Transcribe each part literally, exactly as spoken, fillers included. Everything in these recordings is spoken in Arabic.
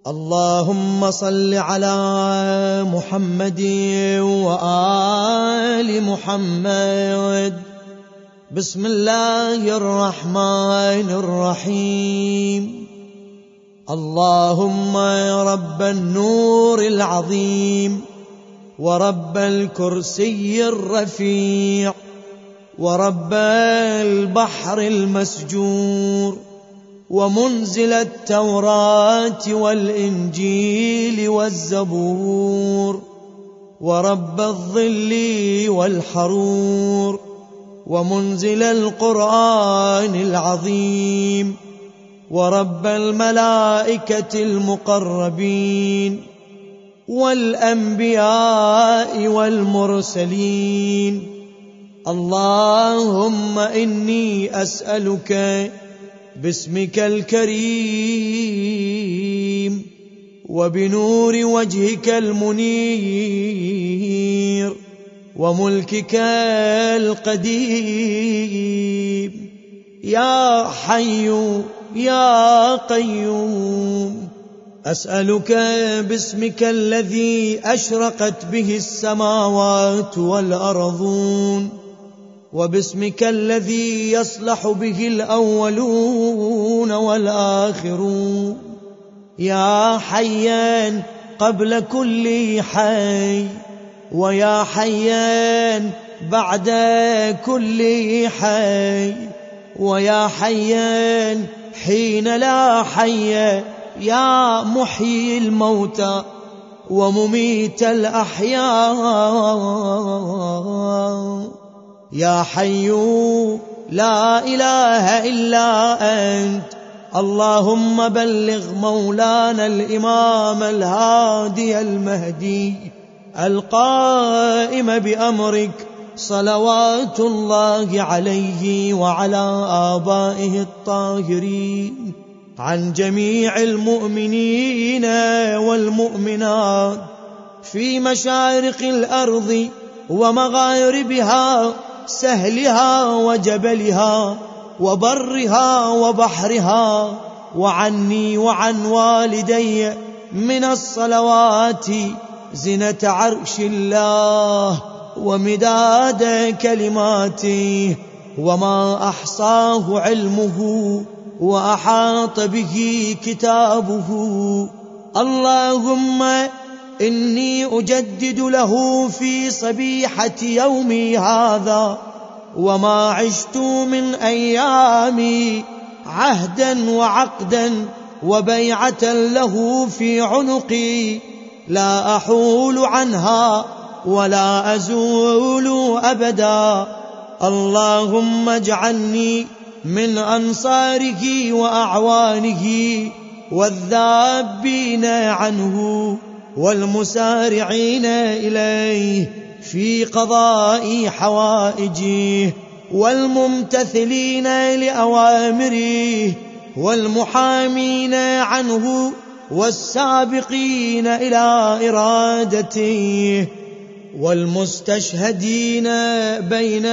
اللهم صل على محمد وآل محمد. بسم الله الرحمن الرحيم. اللهم رب النور العظيم ورب الكرسي الرفيع ورب البحر المسجور ومنزل التوراة والإنجيل والزبور ورب الظل والحرور ومنزل القرآن العظيم ورب الملائكة المقربين والأنبياء والمرسلين. اللهم إني أسألك باسمك الكريم وبنور وجهك المنير وملكك القديم يا حي يا قيوم، أسألك باسمك الذي أشرقت به السماوات والأرضون وباسمك الذي يصلح به الأولون والآخرون، يا حيان قبل كل حي ويا حيان بعد كل حي ويا حيان حين لا حي، يا محيي الموتى ومميت الأحياء، يا حي لا إله إلا أنت. اللهم بلغ مولانا الإمام الهادي المهدي القائم بأمرك صلوات الله عليه وعلى آبائه الطاهرين عن جميع المؤمنين والمؤمنات في مشارق الأرض ومغاربها، سهلها وجبلها وبرها وبحرها، وعني وعن والدي من الصلوات زنة عرش الله ومداد كلماته وما أحصاه علمه وأحاط به كتابه. اللهم إني أجدد له في صبيحة يومي هذا وما عشت من أيامي عهدا وعقدا وبيعة له في عنقي لا أحول عنها ولا أزول أبدا. اللهم اجعلني من أنصاره وأعوانه والذابين عنه والمسارعين إليه في قضاء حوائجه والممتثلين لأوامره والمحامين عنه والسابقين إلى إرادته والمستشهدين بين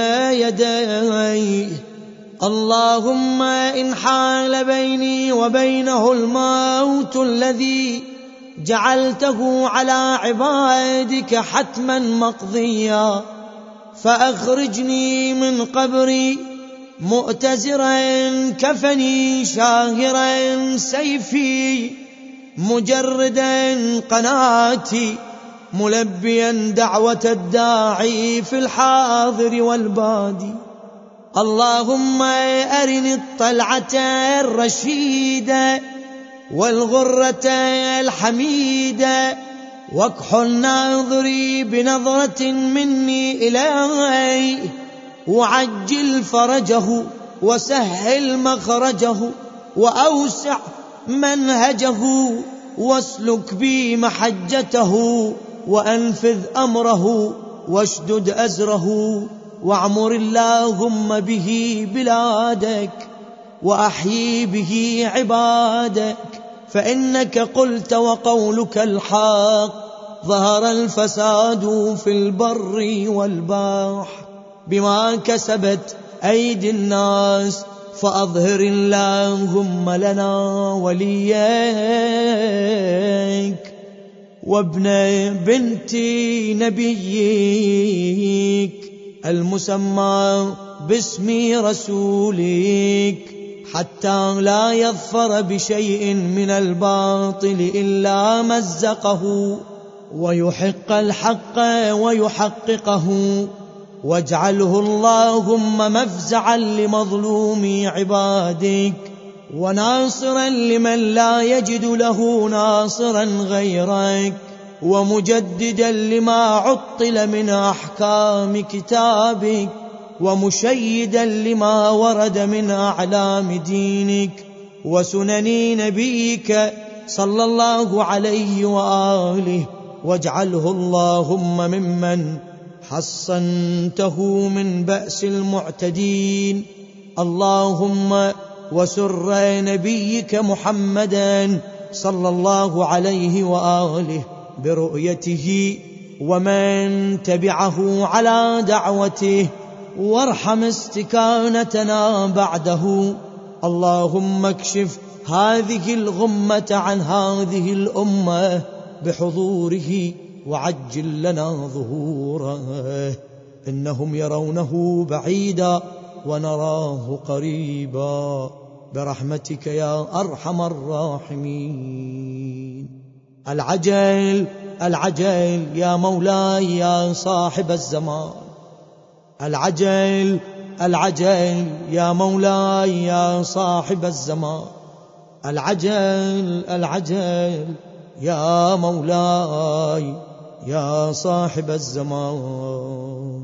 يديه. اللهم إن حال بيني وبينه الموت الذي جعلته على عبادك حتما مقضيا فأخرجني من قبري مؤتزرا كفني شاهرا سيفي مجردا قناتي ملبيا دعوة الداعي في الحاضر والبادي. اللهم أرني الطلعة الرشيدة والغرة الحميدة واكحل ناظري بنظرة مني إليه وعجل فرجه وسهل مخرجه وأوسع منهجه واسلك بي محجته وأنفذ أمره واشدد أزره واعمر اللهم به بلادك وأحيي به عبادك، فإنك قلت وقولك الحق ظهر الفساد في البر والبحر بما كسبت أيدي الناس، فأظهر اللهم لنا وليا وابن بنت نبيك المسمى باسم رسولك، حتى لا يظفر بشيء من الباطل إلا مزقه، ويحق الحق ويحققه، واجعله اللهم مفزعا لمظلوم عبادك، وناصرا لمن لا يجد له ناصرا غيرك، ومجددا لما عطل من أحكام كتابك، ومشيدا لما ورد من أعلام دينك وسنن نبيك صلى الله عليه وآله، واجعله اللهم ممن حصنته من بأس المعتدين. اللهم وسر نبيك محمدا صلى الله عليه وآله برؤيته ومن تبعه على دعوته، وارحم استكانتنا بعده. اللهم اكشف هذه الغمة عن هذه الأمة بحضوره، وعجل لنا ظهوره، إنهم يرونه بعيدا ونراه قريبا، برحمتك يا أرحم الراحمين. العجل العجل يا مولاي يا صاحب الزمان، العجل العجل يا مولاي يا صاحب الزمان، العجل العجل يا مولاي يا صاحب الزمان.